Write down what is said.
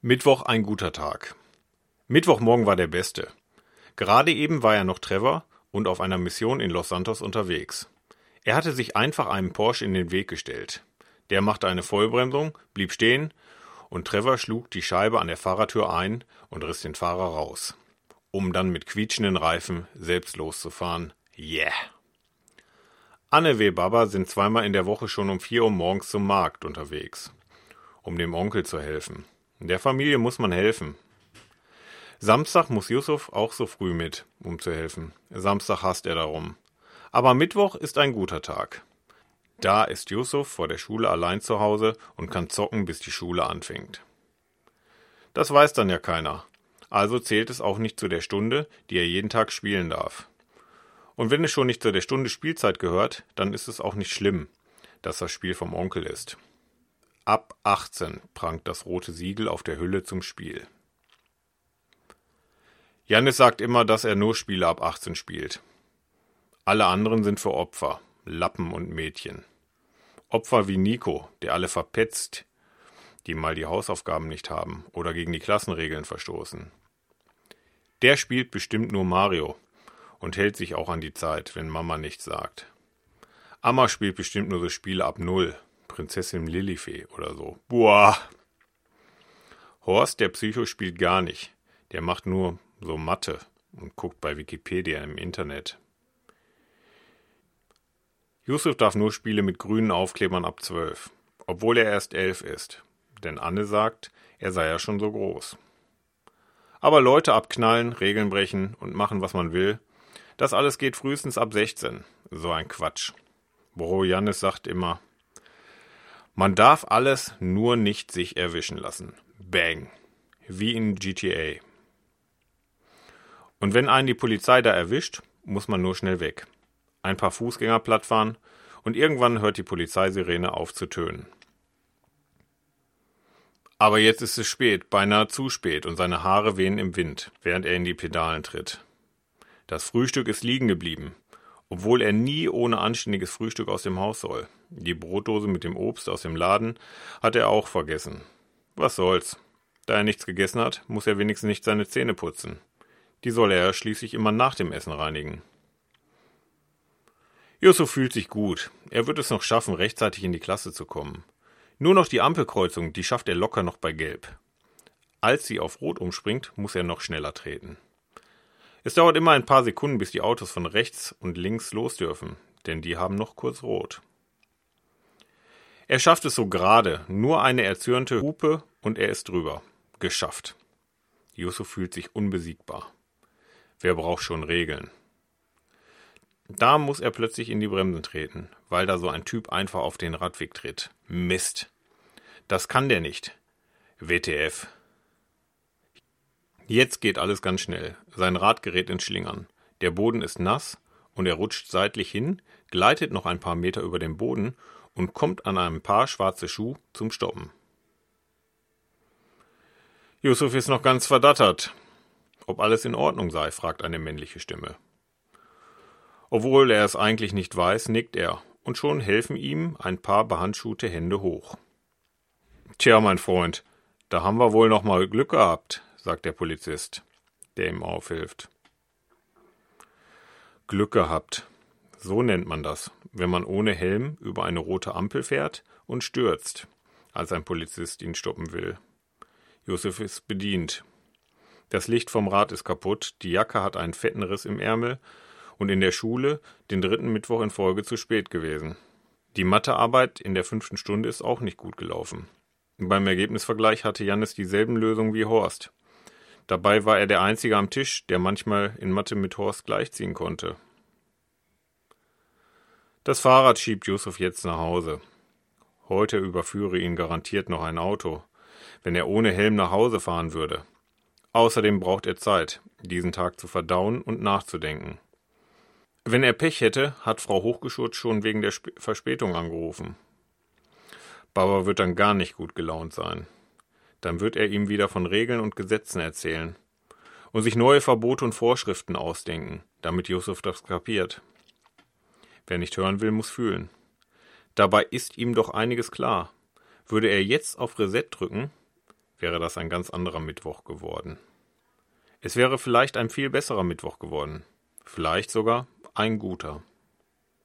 Mittwoch ein guter Tag. Mittwochmorgen war der beste. Gerade eben war er noch Trevor und auf einer Mission in Los Santos unterwegs. Er hatte sich einfach einem Porsche in den Weg gestellt. Der machte eine Vollbremsung, blieb stehen und Trevor schlug die Scheibe an der Fahrertür ein und riss den Fahrer raus, um dann mit quietschenden Reifen selbst loszufahren. Yeah! Anne W. Baba sind zweimal in der Woche schon um 4 Uhr morgens zum Markt unterwegs, um dem Onkel zu helfen. Der Familie muss man helfen. Samstag muss Yusuf auch so früh mit, um zu helfen. Samstag hasst er darum. Aber Mittwoch ist ein guter Tag. Da ist Yusuf vor der Schule allein zu Hause und kann zocken, bis die Schule anfängt. Das weiß dann ja keiner. Also zählt es auch nicht zu der Stunde, die er jeden Tag spielen darf. Und wenn es schon nicht zu der Stunde Spielzeit gehört, dann ist es auch nicht schlimm, dass das Spiel vom Onkel ist. Ab 18 prangt das rote Siegel auf der Hülle zum Spiel. Jannis sagt immer, dass er nur Spiele ab 18 spielt. Alle anderen sind für Opfer, Lappen und Mädchen. Opfer wie Nico, der alle verpetzt, die mal die Hausaufgaben nicht haben oder gegen die Klassenregeln verstoßen. Der spielt bestimmt nur Mario und hält sich auch an die Zeit, wenn Mama nichts sagt. Amma spielt bestimmt nur so Spiele ab 0. Prinzessin Lilifee oder so. Boah! Horst, der Psycho, spielt gar nicht. Der macht nur so Mathe und guckt bei Wikipedia im Internet. Yusuf darf nur Spiele mit grünen Aufklebern ab 12, obwohl er erst 11 ist. Denn Anne sagt, er sei ja schon so groß. Aber Leute abknallen, Regeln brechen und machen, was man will, das alles geht frühestens ab 16. So ein Quatsch. Bro Jannis sagt immer, man darf alles nur nicht sich erwischen lassen. Bang. Wie in GTA. Und wenn einen die Polizei da erwischt, muss man nur schnell weg. Ein paar Fußgänger plattfahren und irgendwann hört die Polizeisirene auf zu tönen. Aber jetzt ist es spät, beinahe zu spät und seine Haare wehen im Wind, während er in die Pedalen tritt. Das Frühstück ist liegen geblieben, obwohl er nie ohne anständiges Frühstück aus dem Haus soll. Die Brotdose mit dem Obst aus dem Laden hat er auch vergessen. Was soll's? Da er nichts gegessen hat, muss er wenigstens nicht seine Zähne putzen. Die soll er schließlich immer nach dem Essen reinigen. Yusuf fühlt sich gut. Er wird es noch schaffen, rechtzeitig in die Klasse zu kommen. Nur noch die Ampelkreuzung, die schafft er locker noch bei Gelb. Als sie auf Rot umspringt, muss er noch schneller treten. Es dauert immer ein paar Sekunden, bis die Autos von rechts und links los dürfen, denn die haben noch kurz Rot. Er schafft es so gerade, nur eine erzürnte Hupe und er ist drüber. Geschafft. Yusuf fühlt sich unbesiegbar. Wer braucht schon Regeln? Da muss er plötzlich in die Bremsen treten, weil da so ein Typ einfach auf den Radweg tritt. Mist. Das kann der nicht. WTF. Jetzt geht alles ganz schnell. Sein Rad gerät ins Schlingern. Der Boden ist nass und er rutscht seitlich hin, gleitet noch ein paar Meter über den Boden und kommt an einem Paar schwarze Schuhe zum Stoppen. Yusuf ist noch ganz verdattert. Ob alles in Ordnung sei, fragt eine männliche Stimme. Obwohl er es eigentlich nicht weiß, nickt er, und schon helfen ihm ein paar behandschuhte Hände hoch. Tja, mein Freund, da haben wir wohl noch mal Glück gehabt, sagt der Polizist, der ihm aufhilft. Glück gehabt, so nennt man das, wenn man ohne Helm über eine rote Ampel fährt und stürzt, als ein Polizist ihn stoppen will. Yusuf ist bedient. Das Licht vom Rad ist kaputt, die Jacke hat einen fetten Riss im Ärmel und in der Schule den 3. Mittwoch in Folge zu spät gewesen. Die Mathearbeit in der 5. Stunde ist auch nicht gut gelaufen. Beim Ergebnisvergleich hatte Jannis dieselben Lösungen wie Horst. Dabei war er der Einzige am Tisch, der manchmal in Mathe mit Horst gleichziehen konnte. Das Fahrrad schiebt Yusuf jetzt nach Hause. Heute überführe ihn garantiert noch ein Auto, wenn er ohne Helm nach Hause fahren würde. Außerdem braucht er Zeit, diesen Tag zu verdauen und nachzudenken. Wenn er Pech hätte, hat Frau Hochgeschurz schon wegen der Verspätung angerufen. Baba wird dann gar nicht gut gelaunt sein. Dann wird er ihm wieder von Regeln und Gesetzen erzählen und sich neue Verbote und Vorschriften ausdenken, damit Yusuf das kapiert. Wer nicht hören will, muss fühlen. Dabei ist ihm doch einiges klar. Würde er jetzt auf Reset drücken, wäre das ein ganz anderer Mittwoch geworden. Es wäre vielleicht ein viel besserer Mittwoch geworden. Vielleicht sogar ein guter.